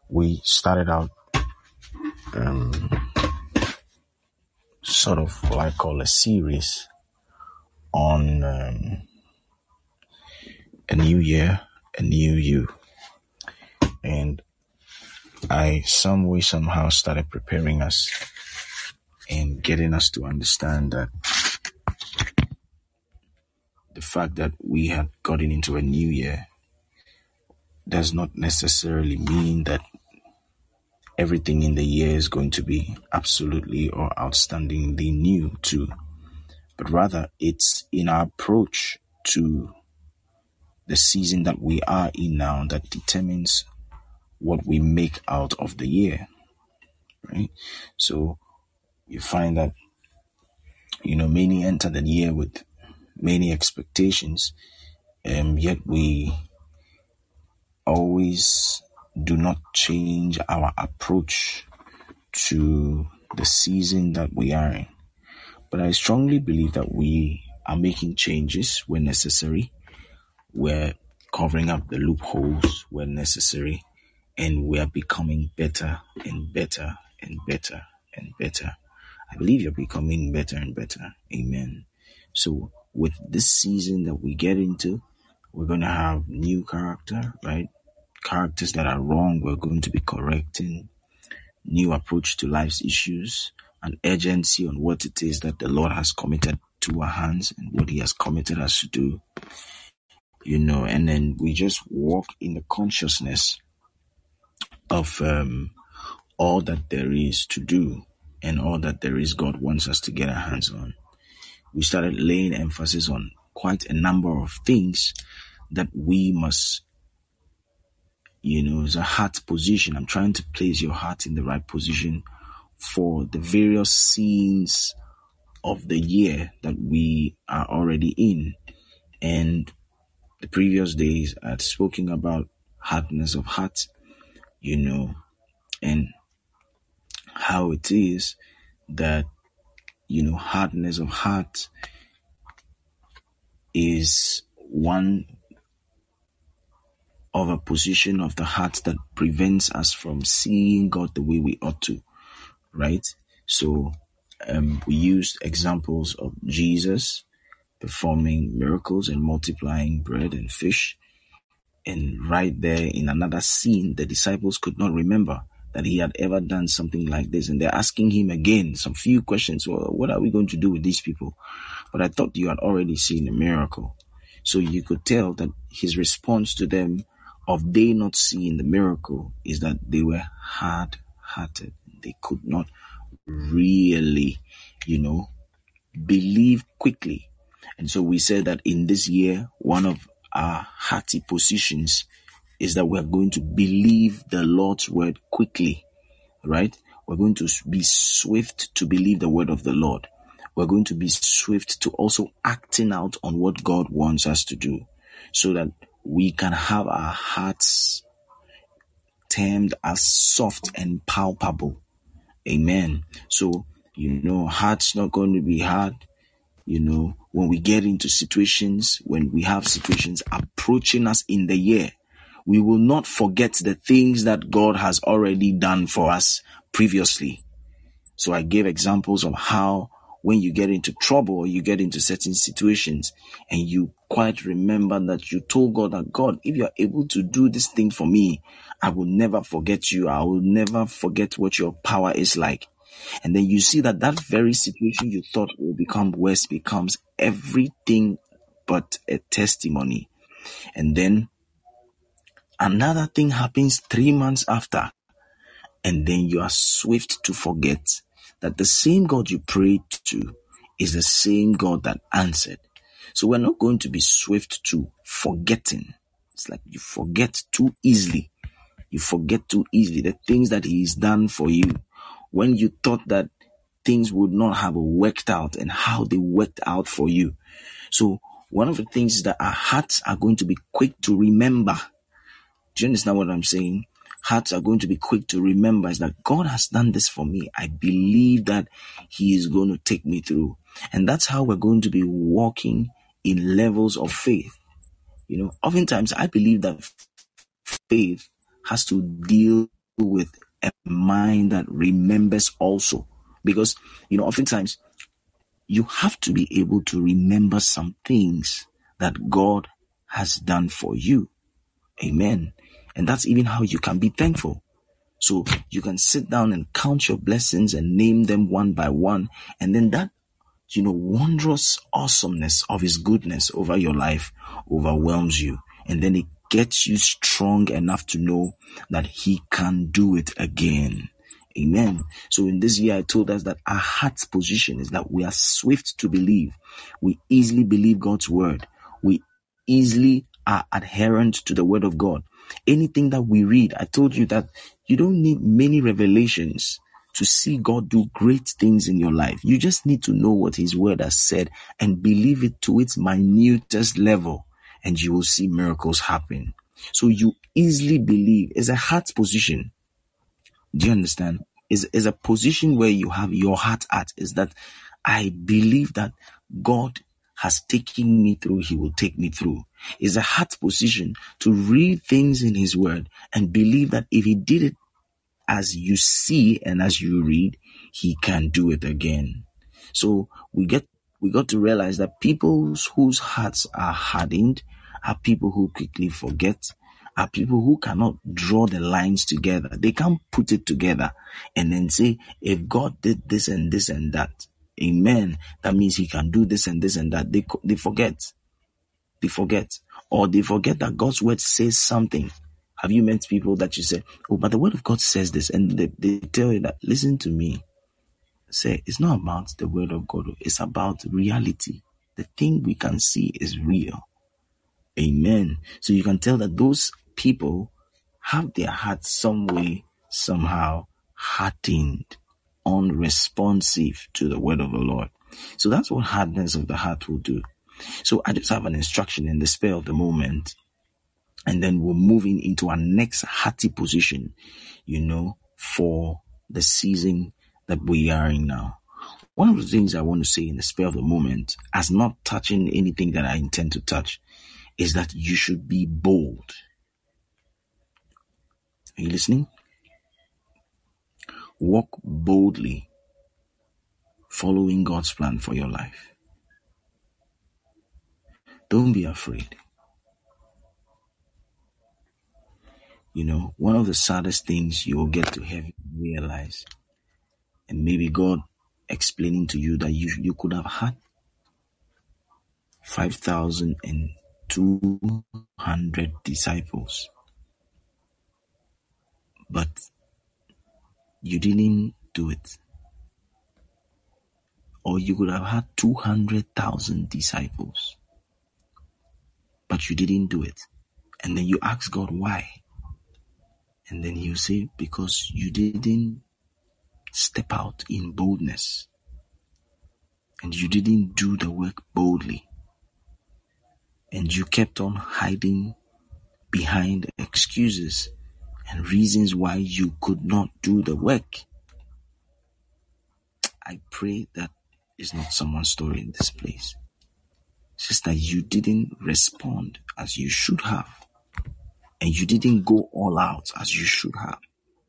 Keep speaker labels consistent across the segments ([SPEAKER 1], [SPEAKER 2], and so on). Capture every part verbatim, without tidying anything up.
[SPEAKER 1] we started out um, sort of what I call a series on um, a new year, a new you. And I some way, somehow started preparing us and getting us to understand that the fact that we had gotten into a new year does not necessarily mean that everything in the year is going to be absolutely or outstandingly new too. But rather, it's in our approach to the season that we are in now that determines what we make out of the year, right? So you find that, you know, many enter the year with many expectations, and yet we always do not change our approach to the season that we are in. But I strongly believe that we are making changes where necessary. We're covering up the loopholes where necessary, and we are becoming better and better and better and better. I believe you're becoming better and better. Amen. So with this season that we get into, we're going to have new character, right? Characters that are wrong, we're going to be correcting. New approach to life's issues, an urgency on what it is that the Lord has committed to our hands and what He has committed us to do. You know, and then we just walk in the consciousness of um, all that there is to do and all that there is God wants us to get our hands on. We started laying emphasis on quite a number of things that we must, you know, it's a heart position. I'm trying to place your heart in the right position for the various scenes of the year that we are already in. And the previous days I had spoken about hardness of heart, you know, and how it is that, you know, hardness of heart is one of a position of the heart that prevents us from seeing God the way we ought to, right? So um, we used examples of Jesus performing miracles and multiplying bread and fish. And right there in another scene, the disciples could not remember that He had ever done something like this. And they're asking Him again some few questions. Well, what are we going to do with these people? But I thought you had already seen a miracle. So you could tell that His response to them of they not seeing the miracle is that they were hard-hearted. They could not really, you know, believe quickly. And so we said that in this year, one of our hearty positions is that we're going to believe the Lord's word quickly, right? We're going to be swift to believe the word of the Lord. We're going to be swift to also acting out on what God wants us to do, so that we can have our hearts termed as soft and palpable. Amen. So, you know, heart's not going to be hard. You know, when we get into situations, when we have situations approaching us in the year, we will not forget the things that God has already done for us previously. So I gave examples of how when you get into trouble or you get into certain situations and you quite remember that you told God that, God, if you're able to do this thing for me, I will never forget you. I will never forget what your power is like. And then you see that that very situation you thought will become worse becomes everything but a testimony. And then another thing happens three months after. And then you are swift to forget that the same God you prayed to is the same God that answered. So we're not going to be swift to forgetting. It's like you forget too easily. You forget too easily the things that He has done for you when you thought that things would not have worked out and how they worked out for you. So one of the things is that our hearts are going to be quick to remember. Do you understand what I'm saying? Hearts are going to be quick to remember is that God has done this for me. I believe that He is going to take me through. And that's how we're going to be walking in levels of faith. You know, oftentimes I believe that faith has to deal with a mind that remembers also. Because, you know, oftentimes you have to be able to remember some things that God has done for you. Amen. And that's even how you can be thankful. So you can sit down and count your blessings and name them one by one. And then that, you know, wondrous awesomeness of his goodness over your life overwhelms you. And then it gets you strong enough to know that he can do it again. Amen. So in this year, I told us that our heart's position is that we are swift to believe. We easily believe God's word. We easily are adherent to the word of God. Anything that we read, I told you that you don't need many revelations to see God do great things in your life. You just need to know what his word has said and believe it to its minutest level, and you will see miracles happen. So you easily believe. It's a heart position. Do you understand? Is is a position where you have your heart at, is that I believe that God has taken me through, he will take me through. Is a heart position to read things in his word and believe that if he did it as you see and as you read, he can do it again. So we get we got to realize that people whose hearts are hardened are people who quickly forget, are people who cannot draw the lines together. They can't put it together and then say, if God did this and this and that, amen, that means he can do this and this and that. They, they forget. They forget. Or they forget that God's word says something. Have you met people that you say, oh, but the word of God says this, and they, they tell you that, listen to me. Say, it's not about the word of God. It's about reality. The thing we can see is real. Amen. So you can tell that those people have their hearts some way, somehow hardened, unresponsive to the word of the Lord. So that's what hardness of the heart will do. So I just have an instruction in the spur of the moment, and then we're moving into our next hearty position, you know, for the season that we are in now. One of the things I want to say in the spur of the moment, as not touching anything that I intend to touch, is that you should be bold. Are you listening? Walk boldly, following God's plan for your life. Don't be afraid. You know, one of the saddest things you will get to heaven and realize, and maybe God explaining to you that you, you could have had five thousand two hundred disciples, but you didn't do it. Or you could have had two hundred thousand disciples, but you didn't do it. And then you ask God why. And then he'll say, because you didn't step out in boldness. And you didn't do the work boldly. And you kept on hiding behind excuses and reasons why you could not do the work. I pray that is not someone's story in this place. It's just that you didn't respond as you should have. And you didn't go all out as you should have.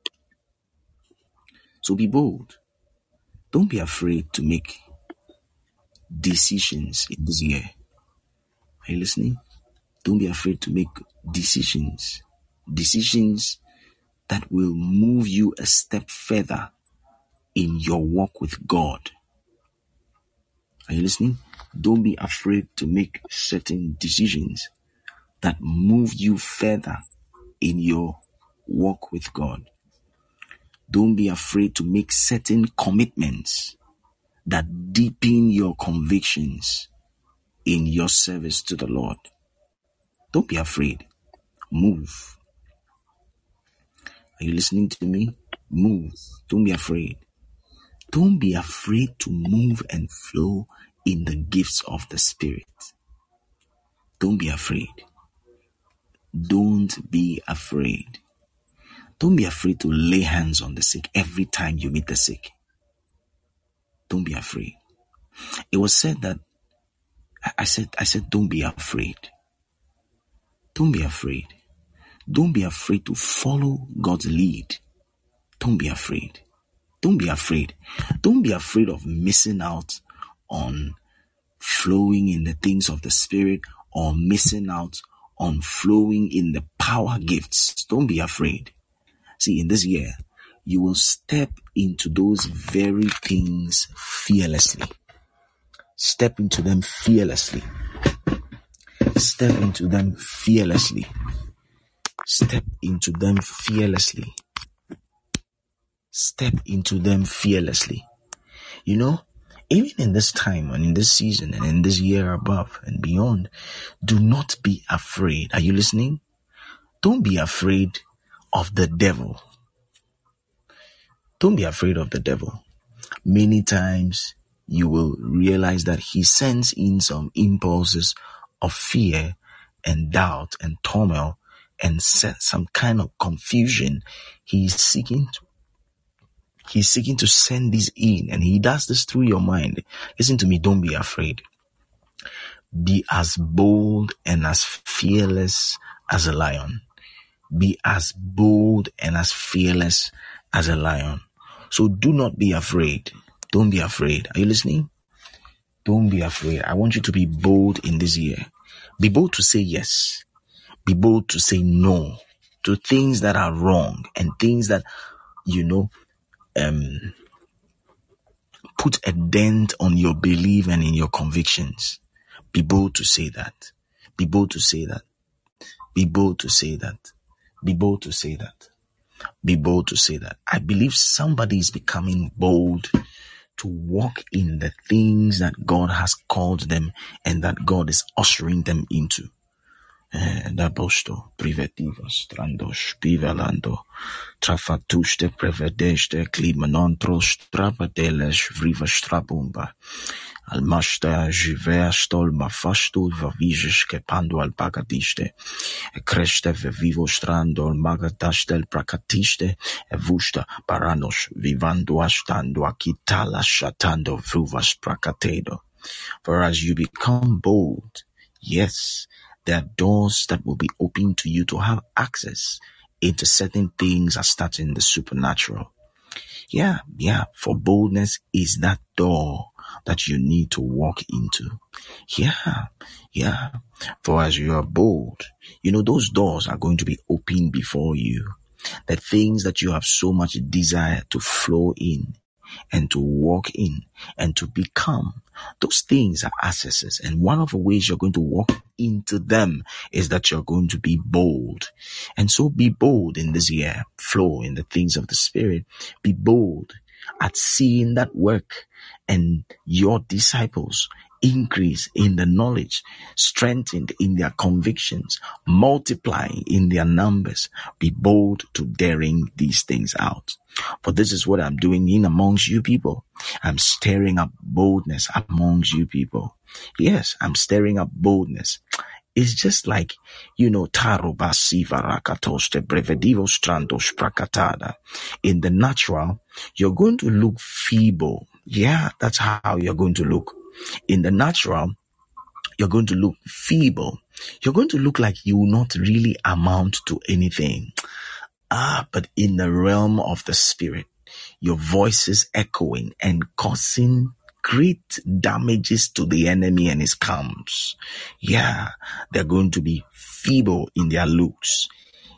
[SPEAKER 1] So be bold. Don't be afraid to make decisions in this year. Are you listening? Don't be afraid to make decisions. Decisions that will move you a step further in your walk with God. Are you listening? Don't be afraid to make certain decisions that move you further in your walk with God. Don't be afraid to make certain commitments that deepen your convictions in your service to the Lord. Don't be afraid. Move. Are you listening to me? Move. Don't be afraid. Don't be afraid to move and flow in the gifts of the Spirit. Don't be afraid. Don't be afraid. Don't be afraid to lay hands on the sick every time you meet the sick. Don't be afraid. It was said that, I said, I said, don't be afraid. Don't be afraid. Don't be afraid to follow God's lead Don't be afraid. Don't be afraid. Don't be afraid of missing out on flowing in the things of the Spirit or missing out on flowing in the power gifts. Don't be afraid. See, in this year, you will step into those very things fearlessly. Step into them fearlessly. Step into them fearlessly. Step into them fearlessly. Step into them fearlessly. You know, even in this time and in this season and in this year above and beyond, do not be afraid. Are you listening? Don't be afraid of the devil. Don't be afraid of the devil. Many times you will realize that he sends in some impulses of fear and doubt and turmoil and some kind of confusion. He's seeking to He's seeking to send this in, and he does this through your mind. Listen to me, don't be afraid. Be as bold and as fearless as a lion. Be as bold and as fearless as a lion. So do not be afraid. Don't be afraid. Are you listening? Don't be afraid. I want you to be bold in this year. Be bold to say yes. Be bold to say no to things that are wrong and things that, you know, Um, put a dent on your belief and in your convictions. Be bold to say that. Be bold to say that. Be bold to say that. Be bold to say that. Be bold to say that. I believe somebody is becoming bold to walk in the things that God has called them and that God is ushering them into. Da bosto privetivas strandos pivelando trafatuste prevedeste klimanantros trapadeles vriva strabumba almasta jivea stolma fastul vaviges que pando al pagadiste e creste vivo strando al magadastel prakatiste e vusta paranos vivando astando akitala shatando vruvas prakatedo. For as you become bold, yes, there are doors that will be open to you to have access into certain things that start in the supernatural. Yeah, yeah, for boldness is that door that you need to walk into. Yeah, yeah, for as you are bold, you know, those doors are going to be open before you. The things that you have so much desire to flow in and to walk in and to become, those things are accesses. And one of the ways you're going to walk into them is that you're going to be bold. And so be bold in this year. Flow in the things of the Spirit. Be bold at seeing that work and your disciples increase in the knowledge, strengthened in their convictions, multiplying in their numbers. Be bold to daring these things out. For this is what I'm doing in amongst you people. I'm stirring up boldness amongst you people. Yes, I'm stirring up boldness. It's just like, you know, taro basiva rakatoste brevedivo strandos prakatada. In the natural, you're going to look feeble. Yeah, that's how you're going to look. In the natural, you're going to look feeble. You're going to look like you will not really amount to anything. Ah, but in the realm of the Spirit, your voice is echoing and causing great damages to the enemy and his camps. Yeah, they're going to be feeble in their looks,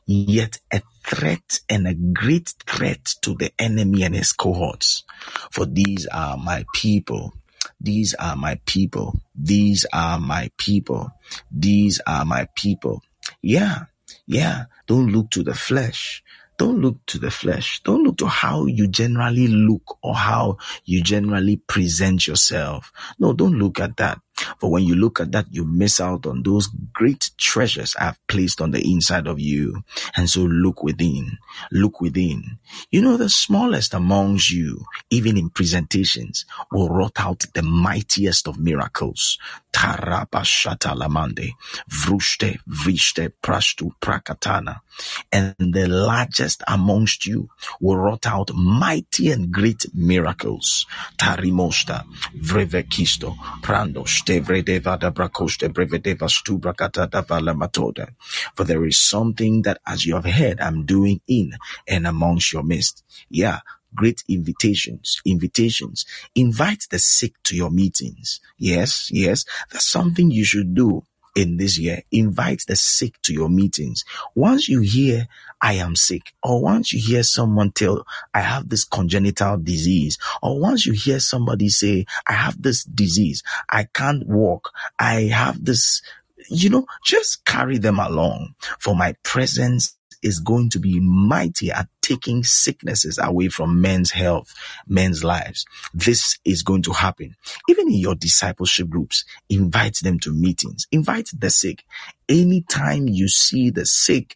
[SPEAKER 1] yet a threat and a great threat to the enemy and his cohorts. For these are my people. These are my people. These are my people. These are my people. Yeah, yeah. Don't look to the flesh. Don't look to the flesh. Don't look to how you generally look or how you generally present yourself. No, don't look at that. For when you look at that, you miss out on those great treasures I've placed on the inside of you. And so look within. Look within. You know, the smallest amongst you, even in presentations, will wrought out the mightiest of miracles. Tarabashata lamande, vrushte, vrishte, prashtu, prakatana. And the largest amongst you will wrought out mighty and great miracles. Tarimosta, vrevekisto, prando, stevredeva da brakoste, brevedeva stu brakata da valamatoda. For there is something that, as you have heard, I'm doing in and amongst your midst. Yeah. Great invitations, invitations. Invite the sick to your meetings. Yes, yes. That's something you should do in this year. Invite the sick to your meetings. Once you hear, I am sick, or once you hear someone tell, I have this congenital disease, or once you hear somebody say, I have this disease, I can't walk, I have this, you know, just carry them along. For my presence is going to be mighty at taking sicknesses away from men's health, men's lives. This is going to happen. Even in your discipleship groups, invite them to meetings. Invite the sick. Anytime you see the sick,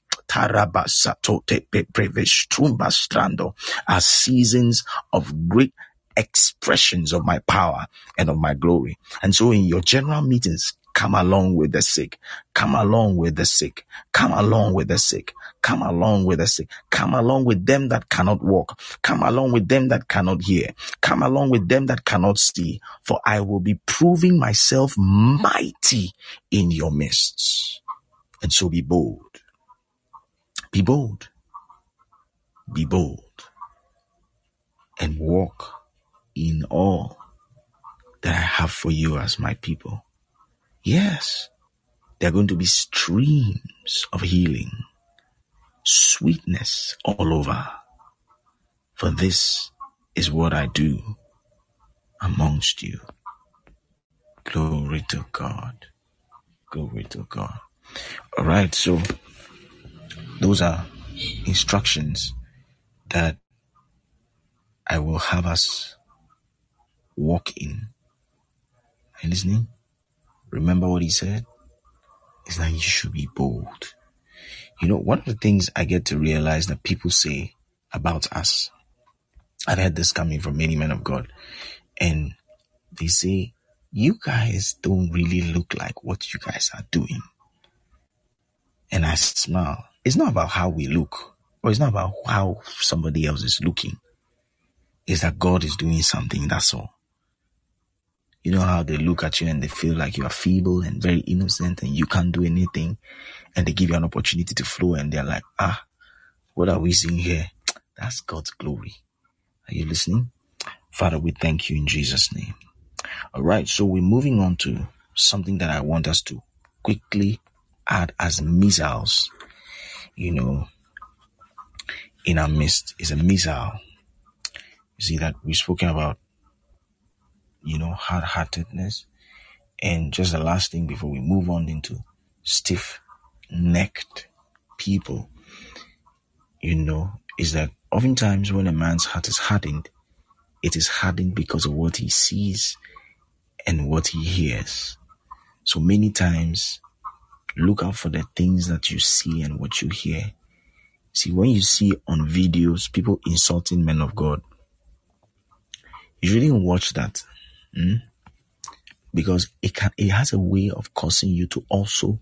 [SPEAKER 1] are seasons of great expressions of my power and of my glory. And so in your general meetings, come along with the sick. Come along with the sick. Come along with the sick. Come along with the sick. Come along with them that cannot walk. Come along with them that cannot hear. Come along with them that cannot see. For I will be proving myself mighty in your midst. And so be bold. Be bold. Be bold. And walk in all that I have for you as my people. Yes, there are going to be streams of healing, sweetness all over. For this is what I do amongst you. Glory to God. Glory to God. All right, so those are instructions that I will have us walk in. Are you listening? Remember what he said? Is that you should be bold. You know, one of the things I get to realize that people say about us, I've heard this coming from many men of God, and they say, you guys don't really look like what you guys are doing. And I smile. It's not about how we look, or it's not about how somebody else is looking. It's that God is doing something, that's all. You know how they look at you and they feel like you are feeble and very innocent and you can't do anything, and they give you an opportunity to flow and they're like, ah, what are we seeing here? That's God's glory. Are you listening? Father, we thank you in Jesus' name. All right, so we're moving on to something that I want us to quickly add as missiles, you know, in our midst. Is a missile. You see that we've spoken about, you know, hard-heartedness. And just the last thing before we move on into stiff-necked people, you know, is that oftentimes when a man's heart is hardened, it is hardened because of what he sees and what he hears. So many times, look out for the things that you see and what you hear. See, when you see on videos people insulting men of God, you shouldn't watch that. Hmm? Because it can, it has a way of causing you to also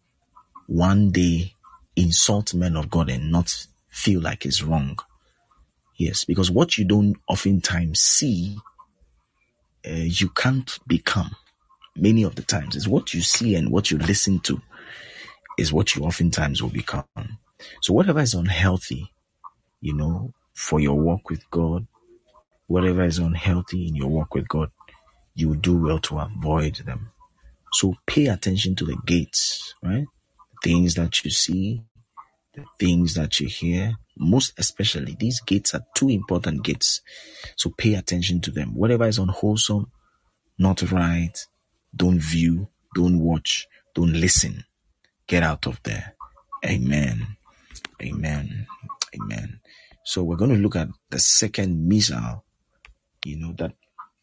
[SPEAKER 1] one day insult men of God and not feel like it's wrong. Yes, because what you don't oftentimes see, uh, you can't become. Many of the times, it's what you see and what you listen to is what you oftentimes will become. So whatever is unhealthy, you know, for your walk with God, whatever is unhealthy in your walk with God, you will do well to avoid them. So pay attention to the gates, right? Things that you see, the things that you hear. Most especially, these gates are two important gates. So pay attention to them. Whatever is unwholesome, not right, don't view, don't watch, don't listen. Get out of there. Amen. Amen. Amen. So we're going to look at the second missile, you know, that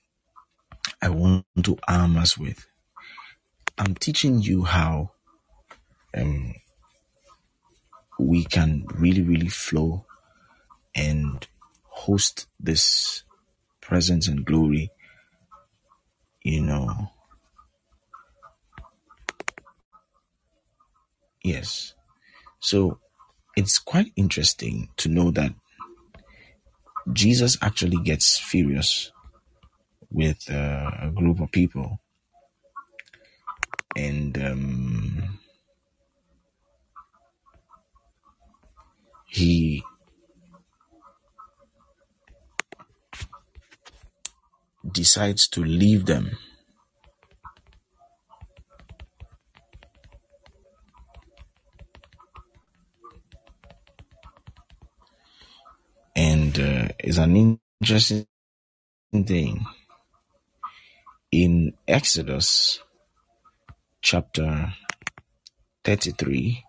[SPEAKER 1] I want to arm us with. I'm teaching you how um, we can really, really flow and host this presence and glory, you know, Yes. So it's quite interesting to know that Jesus actually gets furious with uh, a group of people, and um, he decides to leave them. And uh, it's an interesting thing. In Exodus chapter thirty-three,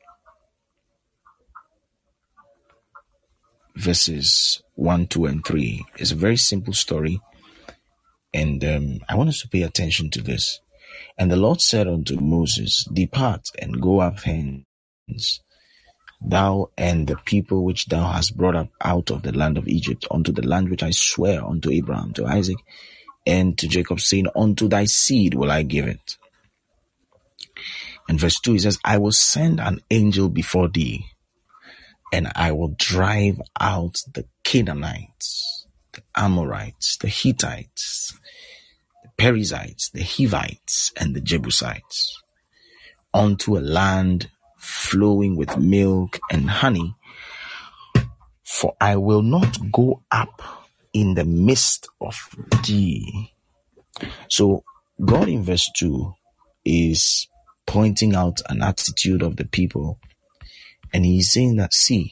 [SPEAKER 1] verses one, two, and three, it's a very simple story. And um, I want us to pay attention to this. And the Lord said unto Moses, Depart and go up hence, thou and the people which thou hast brought up out of the land of Egypt, unto the land which I swear unto Abraham, to Isaac, and to Jacob, saying, Unto thy seed will I give it. And verse two, it says, I will send an angel before thee, and I will drive out the Canaanites, the Amorites, the Hittites, the Perizzites, the Hivites, and the Jebusites, unto a land flowing with milk and honey, for I will not go up in the midst of thee. So God in verse two is pointing out an attitude of the people, and he's saying that, see,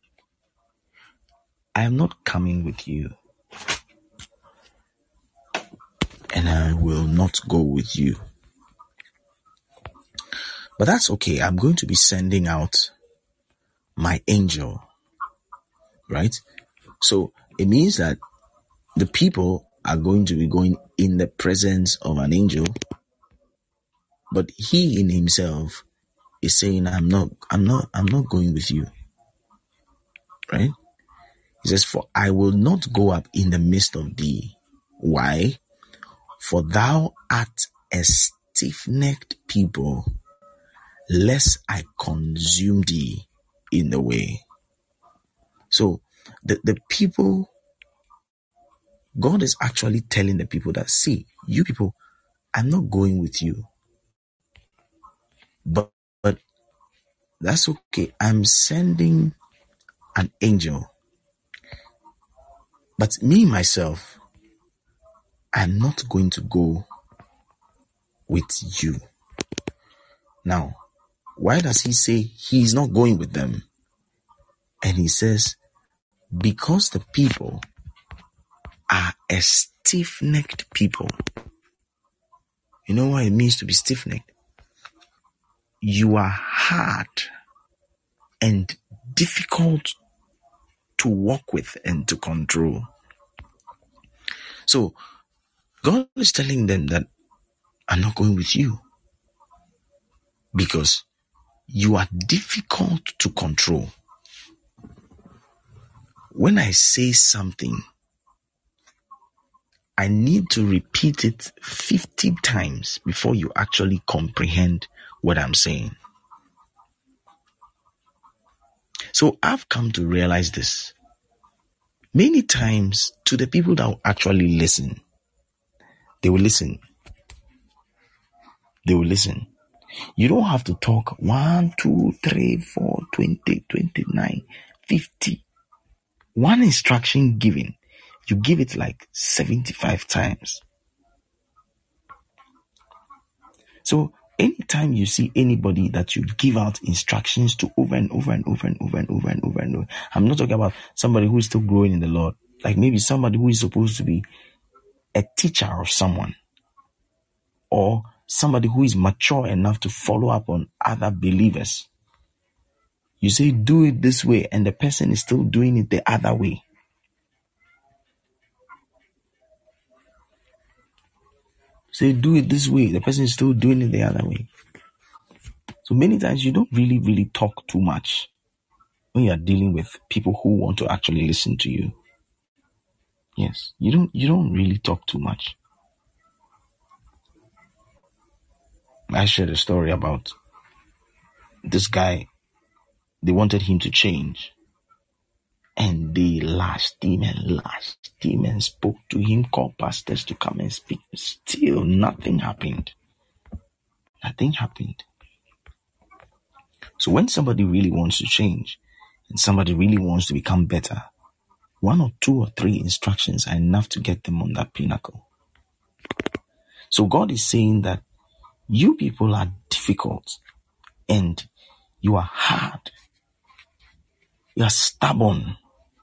[SPEAKER 1] I am not coming with you, and I will not go with you. But that's okay. I'm going to be sending out my angel, right? So it means that the people are going to be going in the presence of an angel, but he in himself is saying, I'm not, I'm not, I'm not going with you, right? He says, for I will not go up in the midst of thee. Why? For thou art a stiff-necked people, lest I consume thee in the way. So the, the people, God is actually telling the people that, see, you people, I'm not going with you. But, but that's okay. I'm sending an angel. But me, myself, I'm not going to go with you. Now, why does he say he's not going with them? And he says, because the people are a stiff-necked people. You know what it means to be stiff-necked? You are hard and difficult to work with and to control. So God is telling them that I'm not going with you because you are difficult to control. When I say something, I need to repeat it fifty times before you actually comprehend what I'm saying. So I've come to realize this. Many times, to the people that will actually listen, they will listen. They will listen. You don't have to talk one, two, three, four, twenty, twenty-nine, fifty. One instruction given, you give it like seventy-five times. So anytime you see anybody that you give out instructions to over and over and over and over and over and over and over, I'm not talking about somebody who is still growing in the Lord, like maybe somebody who is supposed to be a teacher of someone, or somebody who is mature enough to follow up on other believers. You say, do it this way, and the person is still doing it the other way. Say, do it this way, the person is still doing it the other way. So many times you don't really, really talk too much when you are dealing with people who want to actually listen to you. Yes, you don't, you don't really talk too much. I shared a story about this guy, they wanted him to change. And they lashed him and lashed him and spoke to him, called pastors to come and speak. Still, nothing happened. Nothing happened. So when somebody really wants to change and somebody really wants to become better, one or two or three instructions are enough to get them on that pinnacle. So God is saying that you people are difficult and you are hard. You are stubborn.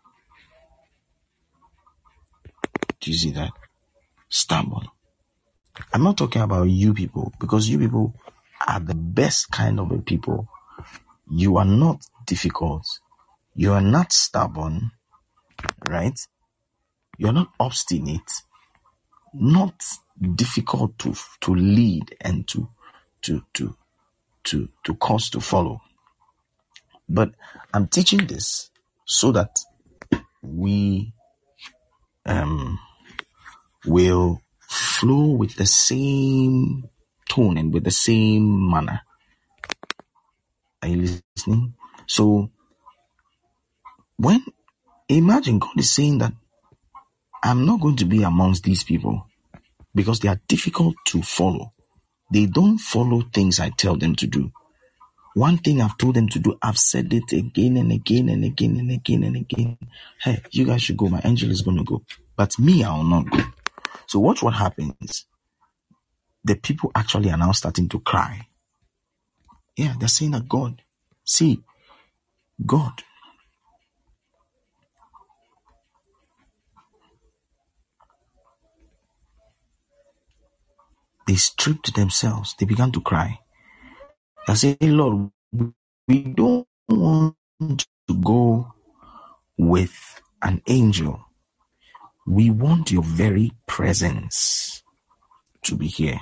[SPEAKER 1] Do you see that? Stubborn. I'm not talking about you people, because you people are the best kind of a people. You are not difficult. You are not stubborn, right? You are not obstinate, not difficult to to lead and to to to to to cause to follow. But I'm teaching this so that we um will flow with the same tone and with the same manner. Are you listening? So when, imagine God is saying that I'm not going to be amongst these people because they are difficult to follow. They don't follow things I tell them to do. One thing I've told them to do, I've said it again and again and again and again and again. Hey, you guys should go. My angel is going to go. But me, I will not go. So watch what happens. The people actually are now starting to cry. Yeah, they're saying that God, see, God, they stripped themselves. They began to cry. They say, Lord, we don't want to go with an angel. We want your very presence to be here.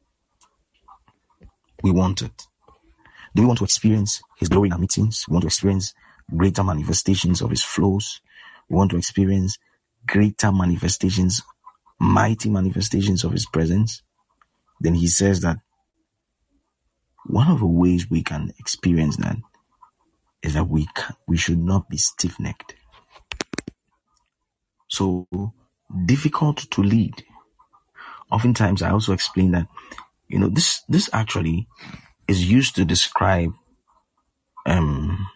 [SPEAKER 1] We want it. Do we want to experience his glory in our meetings? We want to experience greater manifestations of his flows. We want to experience greater manifestations, mighty manifestations of his presence. Then he says that one of the ways we can experience that is that we can, we should not be stiff-necked. So difficult to lead. Oftentimes I also explain that, you know, this this actually is used to describe um,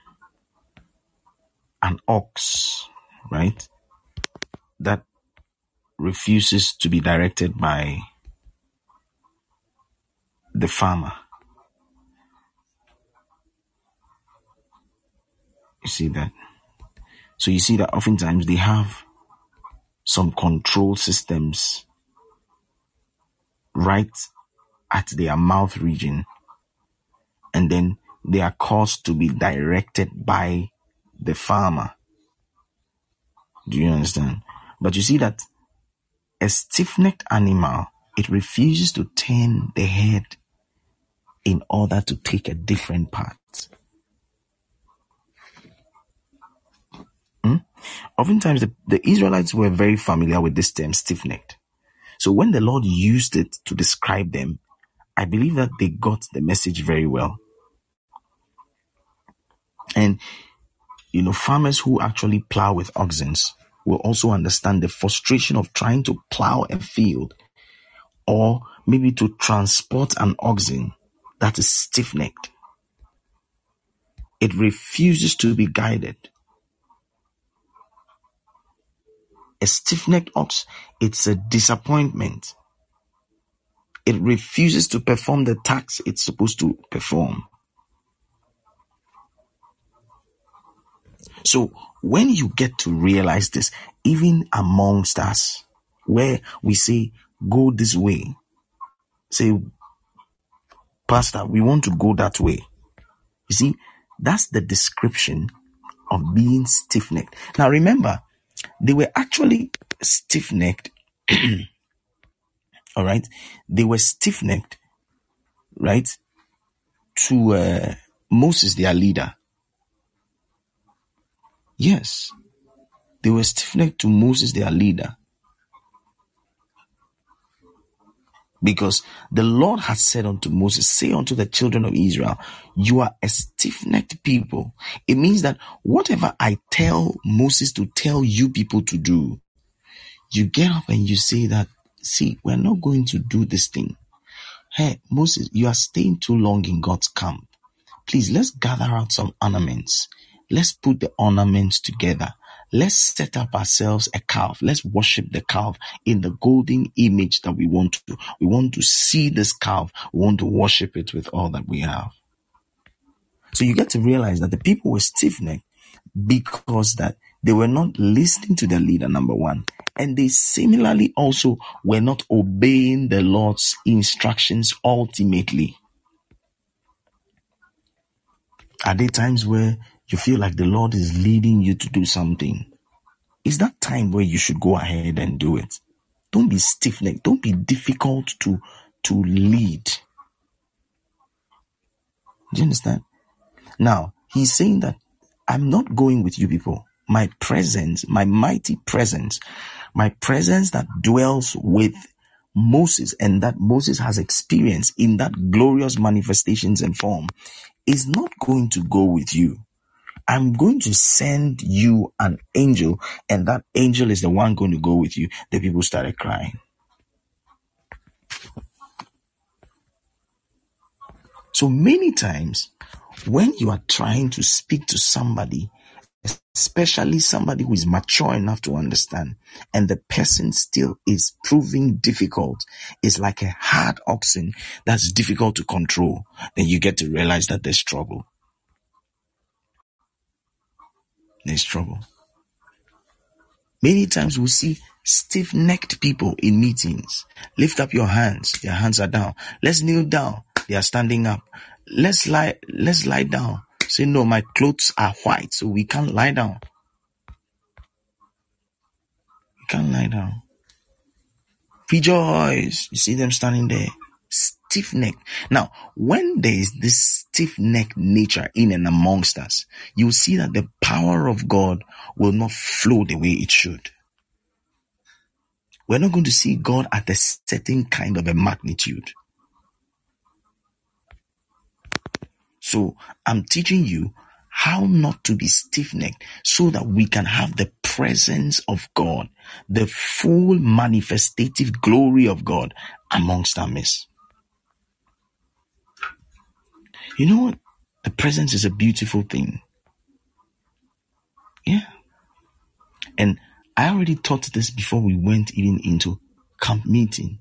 [SPEAKER 1] an ox, right, that refuses to be directed by the farmer. You see that? So you see that oftentimes they have some control systems right at their mouth region, and then they are caused to be directed by the farmer. Do you understand? But you see that a stiff-necked animal, it refuses to turn the head in order to take a different path. Hmm? Oftentimes, the, the Israelites were very familiar with this term, stiff-necked. So when the Lord used it to describe them, I believe that they got the message very well. And, you know, farmers who actually plow with oxen will also understand the frustration of trying to plow a field, or maybe to transport an oxen that is stiff-necked. It refuses to be guided. A stiff-necked ox, it's a disappointment. It refuses to perform the task it's supposed to perform. So when you get to realize this, even amongst us, where we say, go this way, say, Pastor, we want to go that way. You see, that's the description of being stiff-necked. Now remember, they were actually stiff-necked. All right. They were stiff-necked, right, to uh, Moses, their leader. Yes. They were stiff-necked to Moses, their leader. Because the Lord has said unto Moses, say unto the children of Israel, you are a stiff-necked people. It means that whatever I tell Moses to tell you people to do, you get up and you say that, see, we're not going to do this thing. Hey, Moses, you are staying too long in God's camp. Please, let's gather out some ornaments. Let's put the ornaments together. Let's set up ourselves a calf. Let's worship the calf in the golden image that we want to. We want to see this calf. We want to worship it with all that we have. So you get to realize that the people were stiff-necked because that they were not listening to their leader, number one. And they similarly also were not obeying the Lord's instructions ultimately. Are there times where you feel like the Lord is leading you to do something? Is that time where you should go ahead and do it? Don't be stiff-necked. Don't be difficult to, to lead. Do you understand? Now, he's saying that I'm not going with you people. My presence, my mighty presence, my presence that dwells with Moses and that Moses has experienced in that glorious manifestations and form is not going to go with you. I'm going to send you an angel, and that angel is the one going to go with you. The people started crying. So many times when you are trying to speak to somebody, especially somebody who is mature enough to understand, and the person still is proving difficult, it's like a hard oxen that's difficult to control, then you get to realize that there's trouble. There's trouble. Many times we'll see stiff-necked people in meetings. Lift up your hands. Their hands are down. Let's kneel down. They are standing up. Let's lie, let's lie down. Say, no, my clothes are white, so we can't lie down. We can't lie down. Rejoice. You see them standing there. Stiff-necked. Now, when there is this stiff-necked nature in and amongst us, you see that the power of God will not flow the way it should. We're not going to see God at a certain kind of a magnitude. So I'm teaching you how not to be stiff-necked so that we can have the presence of God, the full manifestative glory of God amongst our midst. You know what? The presence is a beautiful thing. Yeah. And I already taught this before we went even into camp meeting.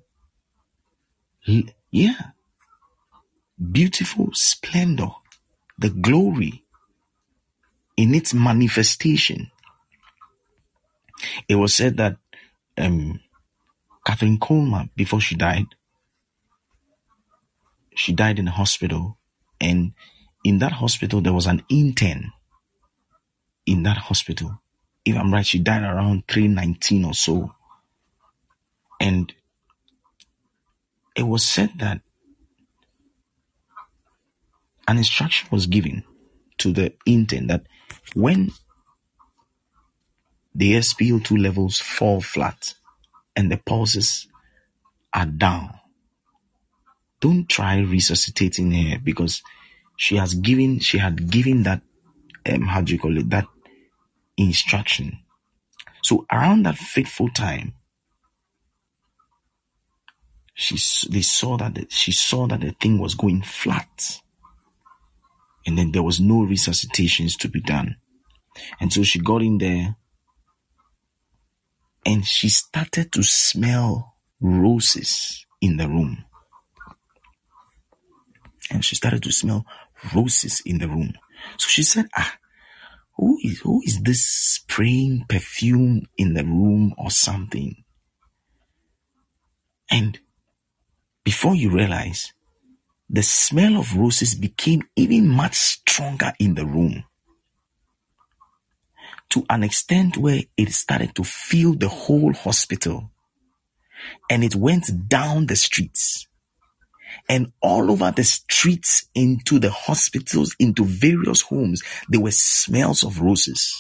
[SPEAKER 1] Yeah. Beautiful splendor, the glory in its manifestation. It was said that um, Catherine Coleman, before she died, she died in a hospital, and in that hospital there was an intern in that hospital. If I'm right, she died around three nineteen or so. And it was said that an instruction was given to the intern that when the S p O two levels fall flat and the pulses are down, don't try resuscitating her, because she has given, she had given that, um, how do you call it, that instruction. So around that fateful time, she they saw that the, she saw that the thing was going flat, and then there was no resuscitations to be done. And so she got in there, and she started to smell roses in the room. And she started to smell roses in the room. So she said, ah, who is, who is this spraying perfume in the room or something? And before you realize, the smell of roses became even much stronger in the room, to an extent where it started to fill the whole hospital, and it went down the streets and all over the streets into the hospitals, into various homes. There were smells of roses.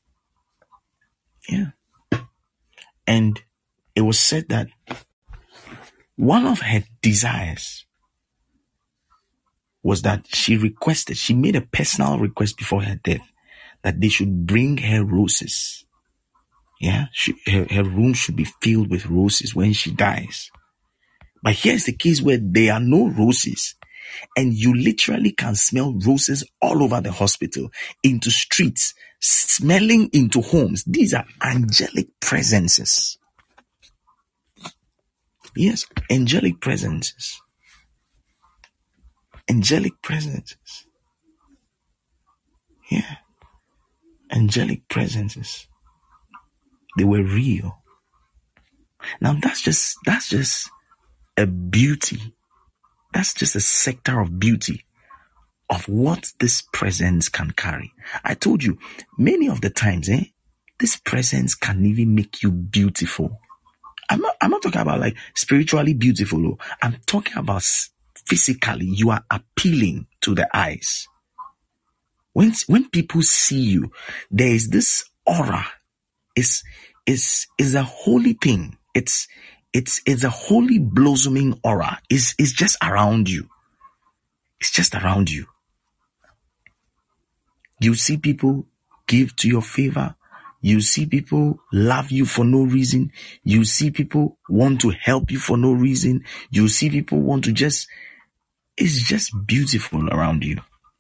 [SPEAKER 1] Yeah. And it was said that One of her desires was that she requested, she made a personal request before her death that they should bring her roses. Yeah, she, her, her room should be filled with roses when she dies. But here's the case where there are no roses, and you literally can smell roses all over the hospital, into streets, smelling into homes. These are angelic presences. Yes, angelic presences. Angelic presences. Yeah. Angelic presences. They were real. Now that's just, that's just a beauty. That's just a sector of beauty of what this presence can carry. I told you, many of the times, eh, this presence can even make you beautiful. I'm not, I'm not talking about like spiritually beautiful. No. I'm talking about physically. You are appealing to the eyes. When, when people see you, there is this aura. It's, it's, it's a holy thing. It's, it's, it's a holy blossoming aura. It's, it's just around you. It's just around you. You see people give to your favor. You see people love you for no reason. You see people want to help you for no reason. You see people want to just, it's just beautiful around you.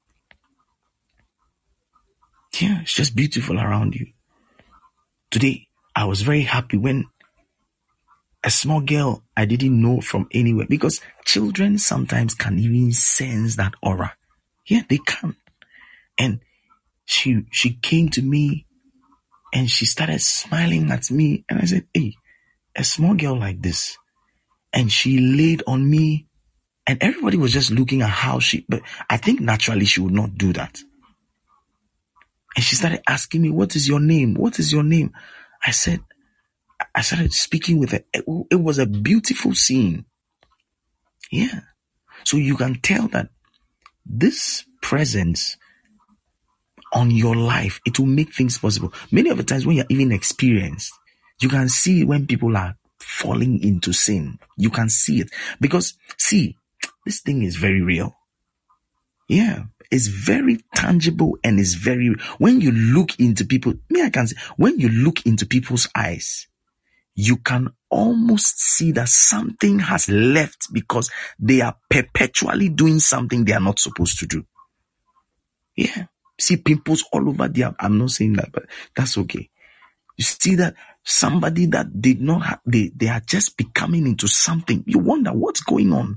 [SPEAKER 1] Yeah, it's just beautiful around you. Today, I was very happy when a small girl I didn't know from anywhere, because children sometimes can even sense that aura. Yeah, they can. And she, she came to me and she started smiling at me. And I said, hey, a small girl like this. And she laid on me, and everybody was just looking at how she, but I think naturally she would not do that. And she started asking me, what is your name? What is your name? I said, I started speaking with her. It, it was a beautiful scene. Yeah. So you can tell that this presence on your life, it will make things possible. Many of the times when you're even experienced, you can see when people are falling into sin. You can see it. Because, see, this thing is very real. Yeah. It's very tangible and it's very, when you look into people, me, I can say, when you look into people's eyes, you can almost see that something has left because they are perpetually doing something they are not supposed to do. Yeah. See pimples all over their, I'm not saying that, but that's okay. You see that somebody that did not have, they, they are just becoming into something. You wonder what's going on.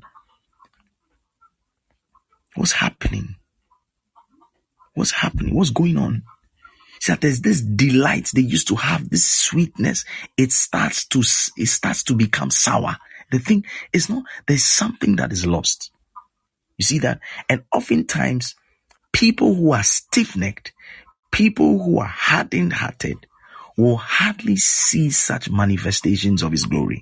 [SPEAKER 1] What's happening? What's happening? What's going on? See that there's this delight they used to have, this sweetness. It starts to, it starts to become sour. The thing is not, there's something that is lost. You see that? And oftentimes, people who are stiff-necked, people who are hardened-hearted, will hardly see such manifestations of His glory.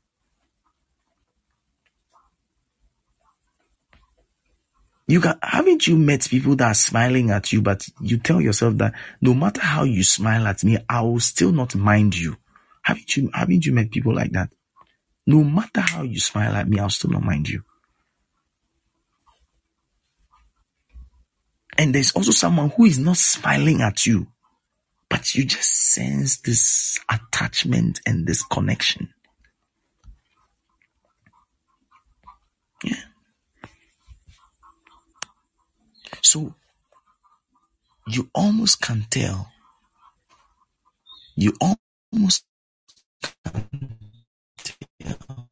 [SPEAKER 1] You can, haven't you met people that are smiling at you, but you tell yourself that no matter how you smile at me, I will still not mind you. Haven't you, haven't you met people like that? No matter how you smile at me, I'll still not mind you. And there's also someone who is not smiling at you, but you just sense this attachment and this connection. Yeah. So you almost can tell. You almost can tell.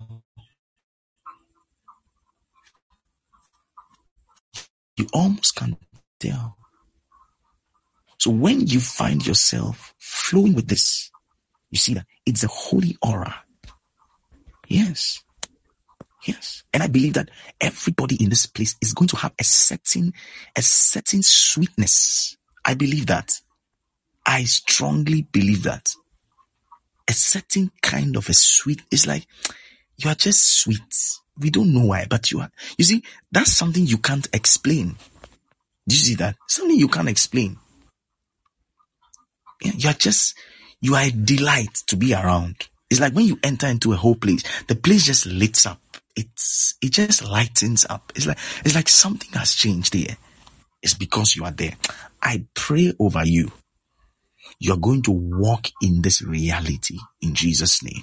[SPEAKER 1] You almost can tell. So when you find yourself flowing with this, you see that it's a holy aura. Yes. Yes. And I believe that everybody in this place is going to have a certain, a certain sweetness. I believe that. I strongly believe that. A certain kind of a sweet, it's like, you are just sweet. We don't know why, but you are. You see, that's something you can't explain. Do you see that? Something you can't explain. Yeah, you are just, you are a delight to be around. It's like when you enter into a whole place, the place just lights up. it's it just lightens up. It's like it's like something has changed here. It's because you are there. I pray over you. You're going to walk in this reality in Jesus' name.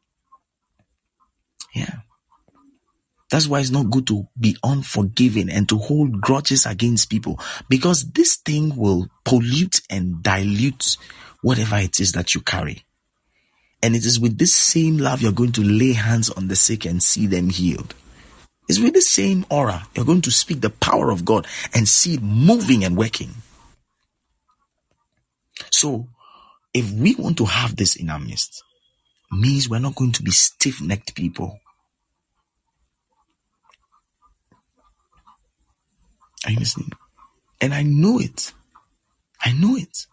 [SPEAKER 1] Yeah. That's why it's not good to be unforgiving and to hold grudges against people, because this thing will pollute and dilute whatever it is that you carry. And it is with this same love you're going to lay hands on the sick and see them healed. It's with the same aura you're going to speak the power of God and see it moving and working. So, if we want to have this in our midst, means we're not going to be stiff-necked people. Are you listening? And I know it. I know it.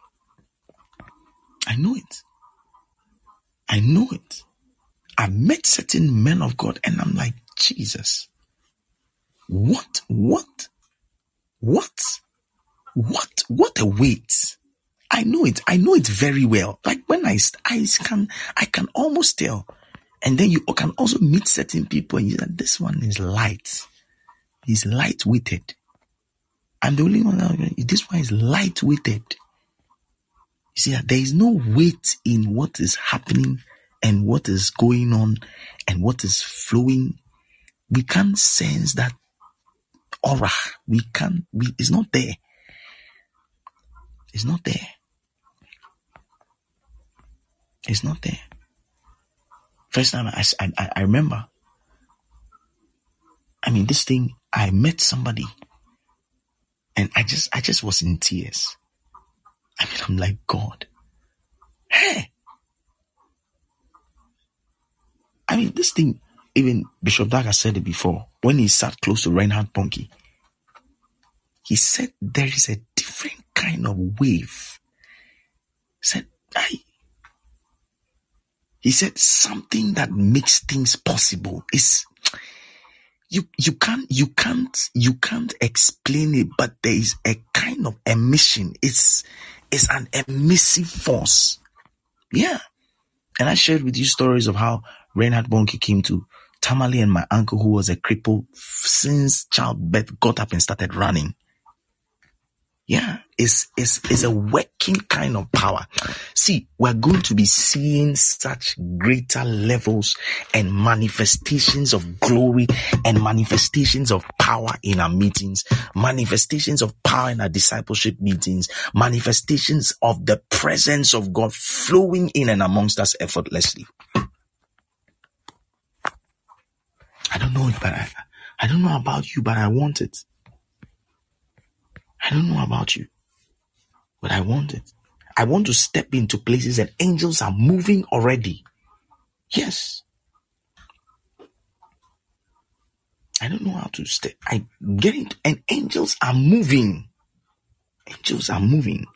[SPEAKER 1] I know it. I know it. I met certain men of God and I'm like, Jesus, what, what, what, what, what a weight. I know it. I know it very well. Like when I, I can, I can almost tell. And then you can also meet certain people and you say, this one is light. He's light-weighted. I'm the only one that, this one is light-weighted. You see that there is no weight in what is happening and what is going on and what is flowing. We can't sense that aura. We can't, we, it's not there. It's not there. It's not there. First time I, I, I remember, I mean, this thing, I met somebody and I just, I just was in tears. I mean, I'm like, God, hey. I mean, this thing, even Bishop Dag has said it before, when he sat close to Reinhard Bonnke, he said there is a different kind of wave. He said, I, he said something that makes things possible is, you, you can't, you can't, you can't explain it, but there is a kind of emission. It's, it's an emissive force. Yeah. And I shared with you stories of how Reinhard Bonnke came to Tamale and my uncle, who was a cripple since childbirth, got up and started running. Yeah, it's, it's, it's a working kind of power. See, we're going to be seeing such greater levels and manifestations of glory and manifestations of power in our meetings, manifestations of power in our discipleship meetings, manifestations of the presence of God flowing in and amongst us effortlessly. I don't know, but I, I don't know about you, but I want it. I don't know about you, but I want it. I want to step into places and angels are moving already. Yes. I don't know how to step. I get it, and angels are moving. Angels are moving.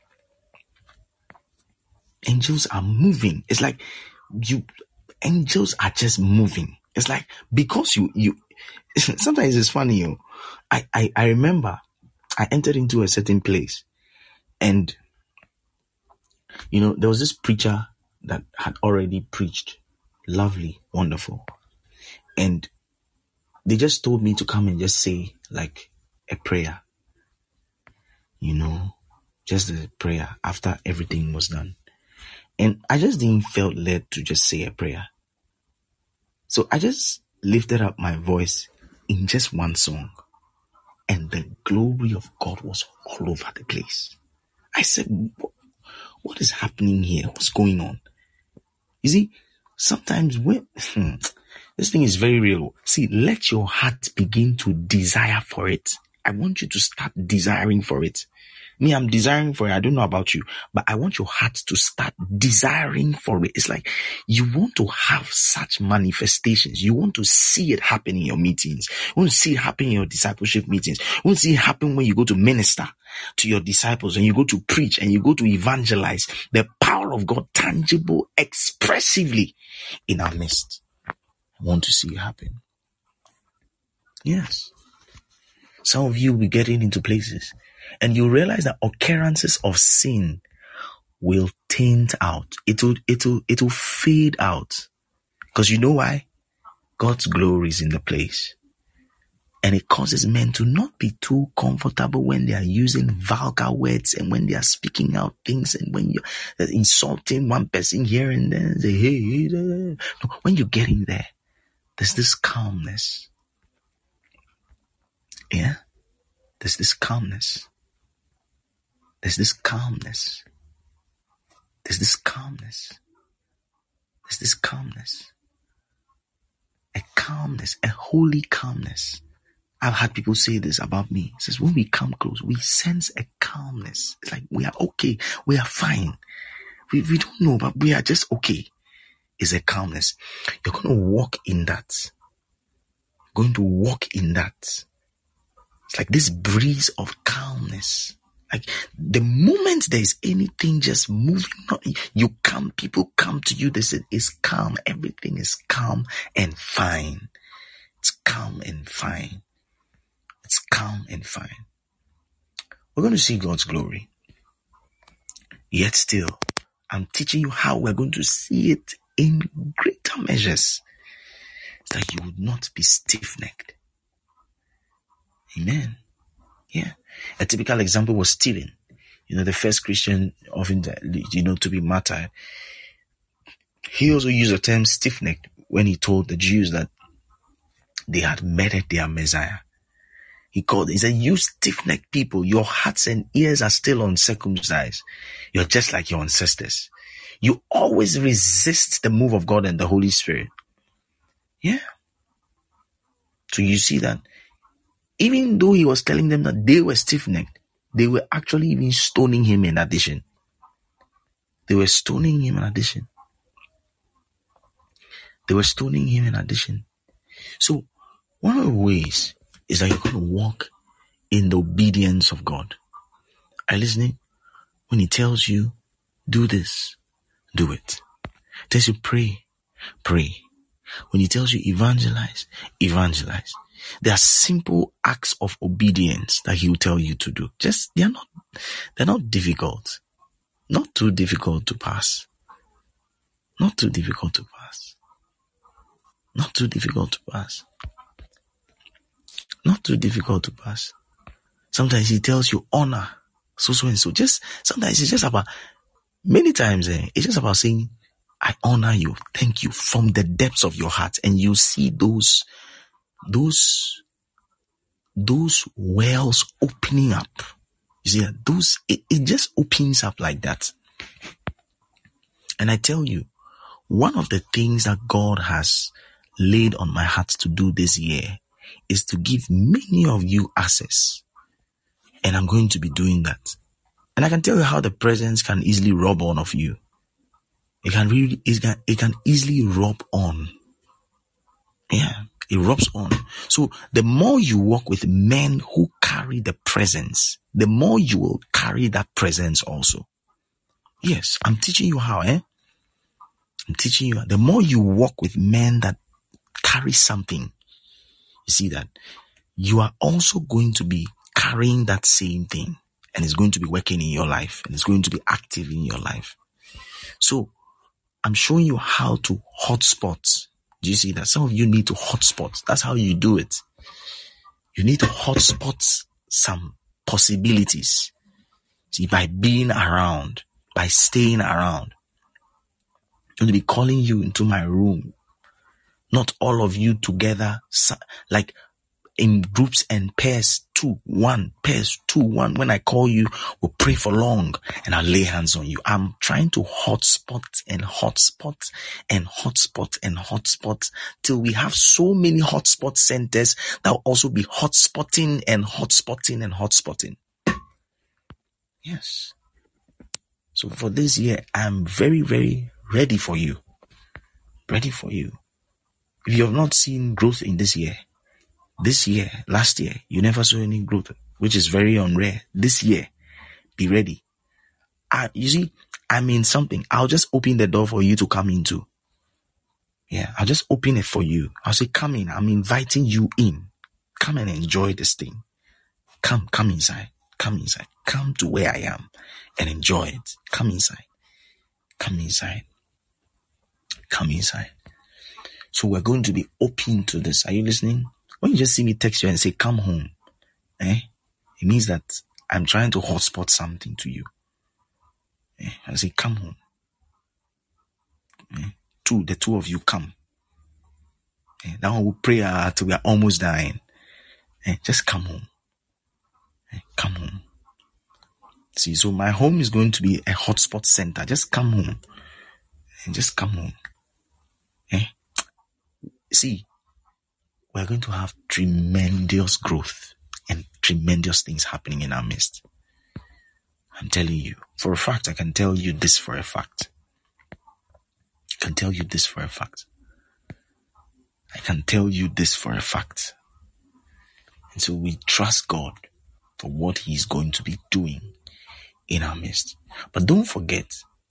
[SPEAKER 1] Angels are moving. It's like you, angels are just moving. It's like, because you, you, sometimes it's funny, you know, I, I, I remember I entered into a certain place and, you know, there was this preacher that had already preached. Lovely, wonderful. And they just told me to come and just say like a prayer, you know, just a prayer after everything was done. And I just didn't feel led to just say a prayer. So I just lifted up my voice in just one song. And the glory of God was all over the place. I said, what, what is happening here? What's going on? You see, sometimes when, this thing is very real. See, let your heart begin to desire for it. I want you to start desiring for it. Me, I'm desiring for it. I don't know about you, but I want your heart to start desiring for it. It's like you want to have such manifestations. You want to see it happen in your meetings. You want to see it happen in your discipleship meetings. You want to see it happen when you go to minister to your disciples and you go to preach and you go to evangelize. The power of God tangible, expressively in our midst. I want to see it happen. Yes. Some of you will be getting into places and you realize that occurrences of sin will taint out. It will, it will, it will fade out. Because you know why? God's glory is in the place. And it causes men to not be too comfortable when they are using vulgar words and when they are speaking out things and when you're insulting one person here and there. Say, hey, hey, hey. No, when you get in there, there's this calmness. Yeah? There's this calmness. There's this calmness. There's this calmness. There's this calmness. A calmness, a holy calmness. I've had people say this about me. It says, when we come close, we sense a calmness. It's like we are okay. We are fine. We, we don't know, but we are just okay. It's a calmness. You're going to walk in that. You're going to walk in that. It's like this breeze of calmness. Like the moment there is anything just moving, you come, people come to you. They say it's calm. Everything is calm and fine. It's calm and fine. It's calm and fine. We're going to see God's glory. Yet still, I'm teaching you how we're going to see it in greater measures. So that you would not be stiff-necked. Amen. Yeah. A typical example was Stephen. You know, the first Christian often, you know, to be martyred. He also used the term stiff-necked when he told the Jews that they had murdered their Messiah. He called, he said, you stiff-necked people, your hearts and ears are still uncircumcised. You're just like your ancestors. You always resist the move of God and the Holy Spirit. Yeah. So you see that even though he was telling them that they were stiff-necked, they were actually even stoning him in addition. They were stoning him in addition. They were stoning him in addition. So one of the ways is that you're going to walk in the obedience of God. Are you listening? When he tells you, do this, do it. Tells you pray, pray. When he tells you evangelize, evangelize. There are simple acts of obedience that he will tell you to do. Just, they're not, they're not difficult. Not too difficult to pass. Not too difficult to pass. Not too difficult to pass. Not too difficult to pass. Sometimes he tells you honor so, so and so. Just, sometimes it's just about, many times eh, it's just about saying, I honor you. Thank you from the depths of your heart. And you see those, those, those wells opening up. You see that those, it, it just opens up like that. And I tell you, one of the things that God has laid on my heart to do this year is to give many of you access. And I'm going to be doing that. And I can tell you how the presence can easily rub on of you. It can really, it can, it can easily rub on. Yeah, it rubs on. So the more you walk with men who carry the presence, the more you will carry that presence also. Yes, I'm teaching you how, eh? I'm teaching you. The more you walk with men that carry something, you see that you are also going to be carrying that same thing, and it's going to be working in your life, and it's going to be active in your life. So I'm showing you how to hotspot. Do you see that? Some of you need to hotspot. That's how you do it. You need to hotspot some possibilities. See, by being around, by staying around. I'm going to be calling you into my room. Not all of you together, like in groups and pairs, two, one, pairs, two, one. When I call you, we'll pray for long and I'll lay hands on you. I'm trying to hotspot and hotspot and hotspot and hotspot till we have so many hotspot centers that will also be hotspotting and hotspotting and hotspotting. Yes. So for this year, I'm very, very ready for you. Ready for you. If you have not seen growth in this year, this year, last year, you never saw any growth, which is very unrare. This year, be ready. I, you see, I mean something. I'll just open the door for you to come into. Yeah, I'll just open it for you. I'll say, come in. I'm inviting you in. Come and enjoy this thing. Come, come inside. Come inside. Come to where I am and enjoy it. Come inside. Come inside. Come inside. So we're going to be open to this. Are you listening? When you just see me text you and say, come home, eh? It means that I'm trying to hotspot something to you. Eh? I say, come home. Eh? Two, the two of you come. Eh? Now we'll pray uh, till we are almost dying. Eh? Just come home. Eh? Come home. See, so my home is going to be a hotspot center. Just come home. And just come home. Eh? See, we're going to have tremendous growth and tremendous things happening in our midst. I'm telling you. For a fact, I can tell you this for a fact. I can tell you this for a fact. I can tell you this for a fact. And so we trust God for what He's going to be doing in our midst. But don't forget,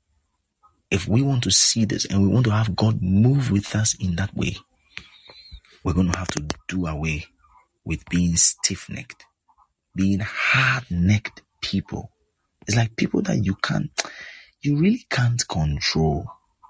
[SPEAKER 1] if we want to see this and we want to have God move with us in that way, we're going to have to do away with being stiff-necked, being hard-necked people. It's like people that you can't, you really can't control.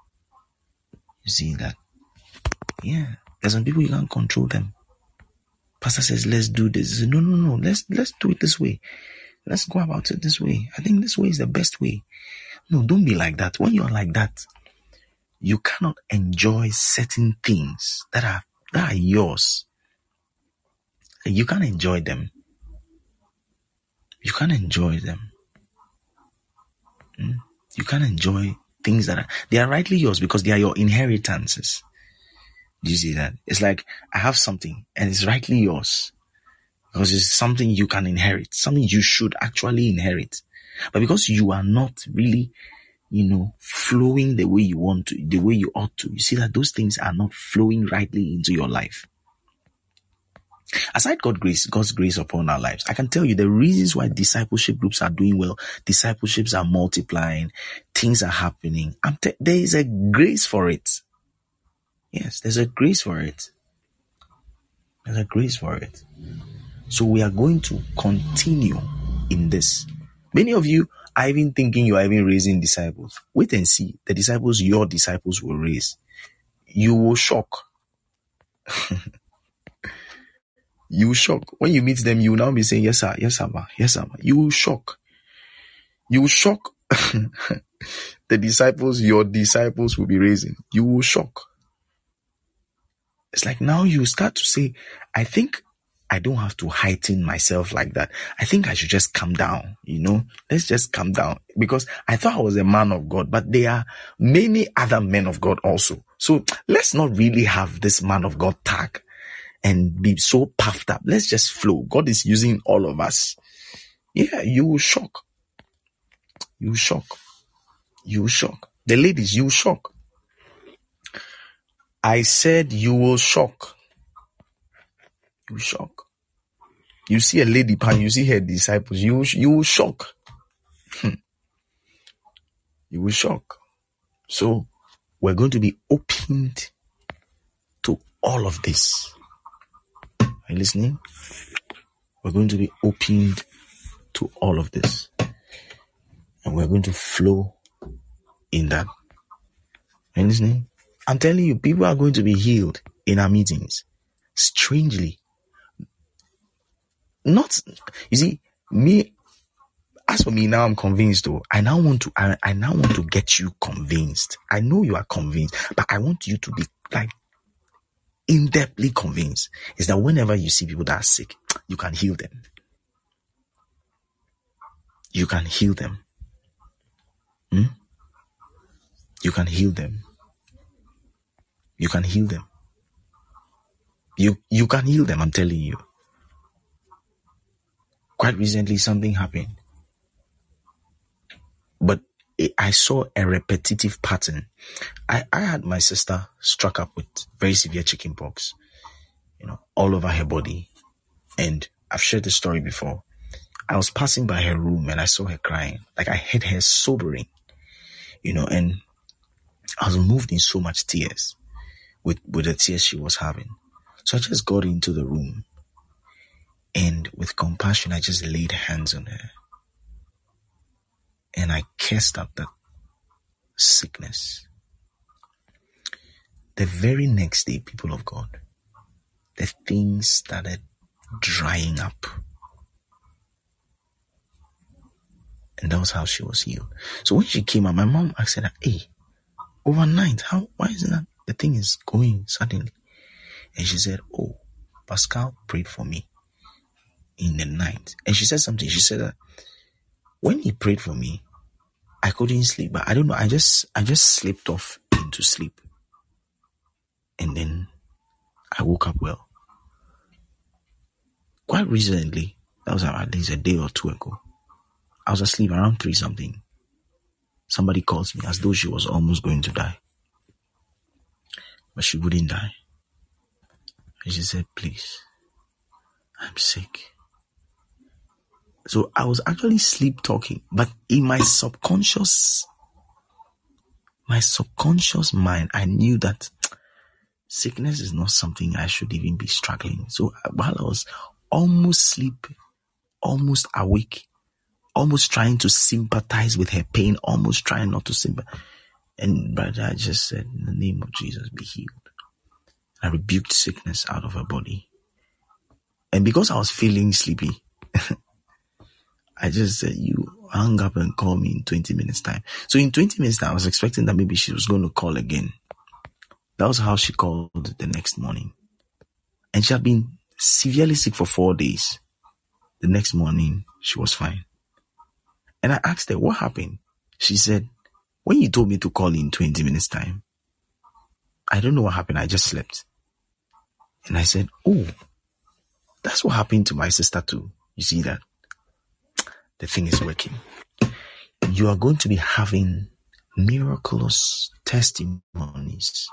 [SPEAKER 1] You see that? Yeah. There's some people you can't control them. Pastor says, let's do this. No, no, no. Let's, let's do it this way. Let's go about it this way. I think this way is the best way. No, don't be like that. When you're like that, you cannot enjoy certain things that are, that are yours. You can't enjoy them. You can't enjoy them. Hmm? You can't enjoy things that are, they are rightly yours because they are your inheritances. Do you see that? It's like, I have something and it's rightly yours because it's something you can inherit, something you should actually inherit. But because you are not really, you know, flowing the way you want to, the way you ought to, you see that those things are not flowing rightly into your life. Aside God's grace, God's grace upon our lives, I can tell you the reasons why discipleship groups are doing well, discipleships are multiplying, things are happening. I'm te- there is a grace for it. Yes, there's a grace for it. There's a grace for it. So we are going to continue in this. Many of you are even thinking you are even raising disciples. Wait and see. The disciples your disciples will raise. You will shock. You will shock. When you meet them, you will now be saying, yes, sir, yes, sir, ma. Yes, sir, ma. You will shock. You will shock the disciples your disciples will be raising. You will shock. It's like now you start to say, I think I don't have to heighten myself like that. I think I should just calm down, you know, let's just calm down because I thought I was a man of God, but there are many other men of God also. So let's not really have this man of God tag and be so puffed up. Let's just flow. God is using all of us. Yeah, you will shock. You will shock. You will shock. The ladies, you will shock. I said you will shock. You will shock. You see a lady, pan, you see her disciples, you, you will shock. Hmm. You will shock. So we're going to be opened to all of this. Are you listening? We're going to be opened to all of this. And we're going to flow in that. Are you listening? I'm telling you, people are going to be healed in our meetings. Strangely. Not, you see, me, as for me now, I'm convinced though. I now want to, I, I now want to get you convinced. I know you are convinced, but I want you to be like in-depthly convinced. Is that whenever you see people that are sick, you can heal them. You can heal them. Hmm? You can heal them. You can heal them. You, you can heal them, I'm telling you. Quite recently, something happened. But it, I saw a repetitive pattern. I, I had my sister struck up with very severe chickenpox, you know, all over her body. And I've shared this story before. I was passing by her room and I saw her crying. Like I heard her sobering, you know, and I was moved in so much tears with, with the tears she was having. So I just got into the room and with compassion, I just laid hands on her. And I cast out that sickness. The very next day, people of God, the things started drying up. And that was how she was healed. So when she came out, my mom asked her, hey, overnight, how, why is it that the thing is going suddenly? And she said, oh, Pascal prayed for me in the night. And she said something. She said that when he prayed for me, I couldn't sleep. But I don't know. I just, I just slipped off into sleep. And then I woke up well. Quite recently, that was at least a day or two ago, I was asleep around three something. Somebody calls me as though she was almost going to die. But she wouldn't die. And she said, please, I'm sick. So I was actually sleep talking, but in my subconscious, my subconscious mind, I knew that sickness is not something I should even be struggling. So while I was almost sleeping, almost awake, almost trying to sympathize with her pain, almost trying not to sympathize. And brother, I just said, in the name of Jesus, be healed. I rebuked sickness out of her body. And because I was feeling sleepy, I just said, you hung up and call me in twenty minutes time. So in twenty minutes time, I was expecting that maybe she was going to call again. That was how she called the next morning. And she had been severely sick for four days. The next morning, she was fine. And I asked her, what happened? She said, when you told me to call in twenty minutes time, I don't know what happened. I just slept. And I said, oh, that's what happened to my sister too. You see that? The thing is working. You are going to be having miraculous testimonies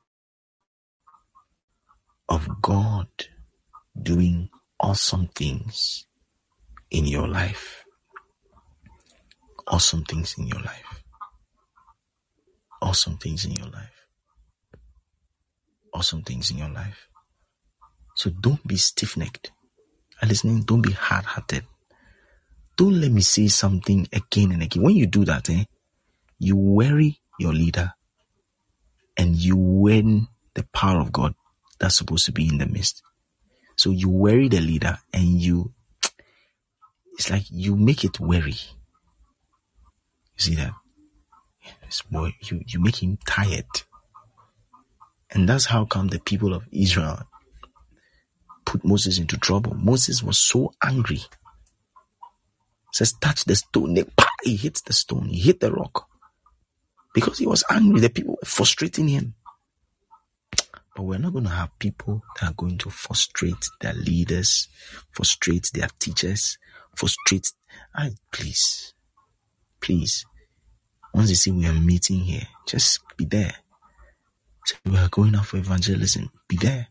[SPEAKER 1] of God doing awesome things in your life. Awesome things in your life. Awesome things in your life. Awesome things in your life. So don't be stiff-necked. And listening, don't be hard-hearted. Don't let me say something again and again. When you do that, eh, you worry your leader and you win the power of God that's supposed to be in the midst. So you worry the leader and you, it's like you make it worry. You see that? It's boy, you, you make him tired. And that's how come the people of Israel put Moses into trouble. Moses was so angry. Says, touch the stone. He hits the stone. He hit the rock. Because he was angry. The people were frustrating him. But we're not going to have people that are going to frustrate their leaders, frustrate their teachers, frustrate. I, please, please. Once you see we are meeting here, just be there. Say we are going out for evangelism. Be there.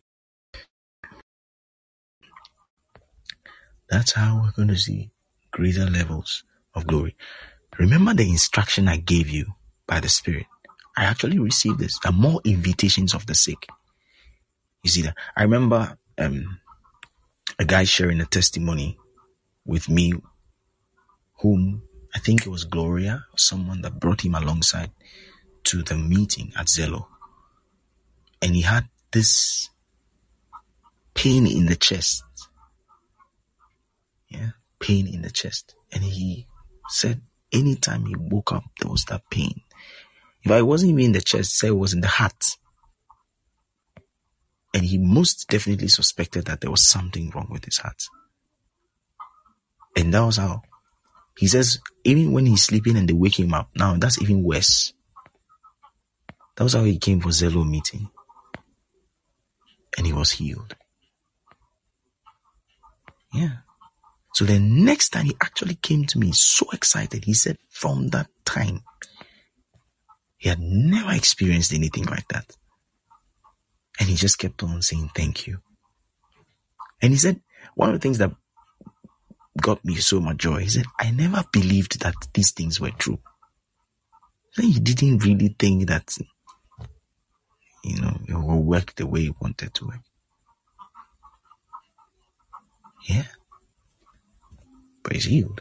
[SPEAKER 1] That's how we're going to see greater levels of glory. Remember the instruction I gave you by the Spirit. I actually received this. There are more invitations of the sick. You see that? I remember um, a guy sharing a testimony with me, whom I think it was Gloria or someone that brought him alongside to the meeting at Zello. And he had this pain in the chest. Yeah, pain in the chest. And he said anytime he woke up, there was that pain. If I wasn't even in the chest, say it was in the heart. And he most definitely suspected that there was something wrong with his heart. And that was how, he says, even when he's sleeping and they wake him up, now that's even worse. That was how he came for Zello meeting. And he was healed. Yeah. So the next time he actually came to me, so excited, he said from that time, he had never experienced anything like that. And he just kept on saying thank you. And he said, one of the things that got me so much joy, he said, I never believed that these things were true. So he didn't really think that, you know, it will work the way he wanted to work. Yeah. But he's healed.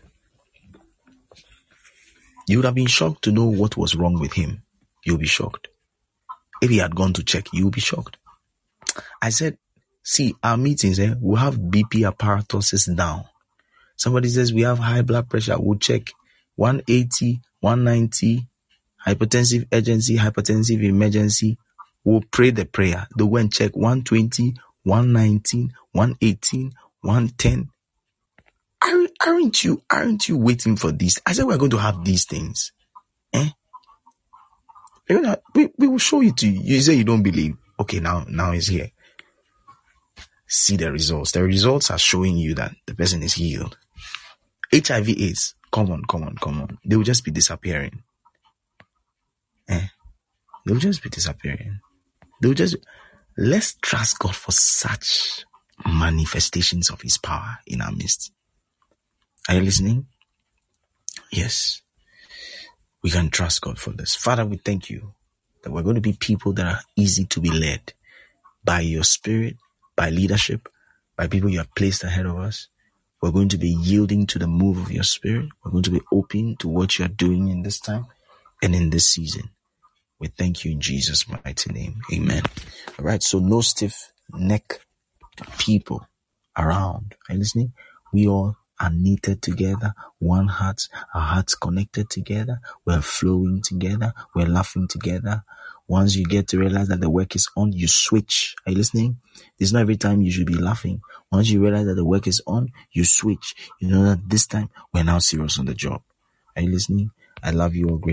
[SPEAKER 1] You would have been shocked to know what was wrong with him. You'll be shocked. If he had gone to check, you would be shocked. I said, see, our meetings, eh, we'll have B P apparatuses down. Somebody says we have high blood pressure. We'll check one eighty, one ninety, hypertensive urgency, hypertensive emergency. We'll pray the prayer. They'll go and check one twenty, one nineteen, one eighteen, one ten. Aren't, aren't you, aren't you waiting for this? I said we're going to have these things. Eh? We're gonna, we, we will show it to you. You say you don't believe. Okay, now, now it's here. See the results. The results are showing you that the person is healed. H I V AIDS, come on, come on, come on. They will just be disappearing. Eh? They will just be disappearing. They will just, let's trust God for such manifestations of his power in our midst. Are you listening? Yes. We can trust God for this. Father, we thank you that we're going to be people that are easy to be led by your spirit, by leadership, by people you have placed ahead of us. We're going to be yielding to the move of your spirit. We're going to be open to what you're doing in this time and in this season. We thank you in Jesus' mighty name. Amen. All right. So no stiff neck people around. Are you listening? We all are knitted together, one heart, our hearts connected together. We're flowing together. We're laughing together. Once you get to realize that the work is on, you switch. Are you listening? It's not every time you should be laughing. Once you realize that the work is on, you switch. You know that this time we're now serious on the job. Are you listening? I love you all great.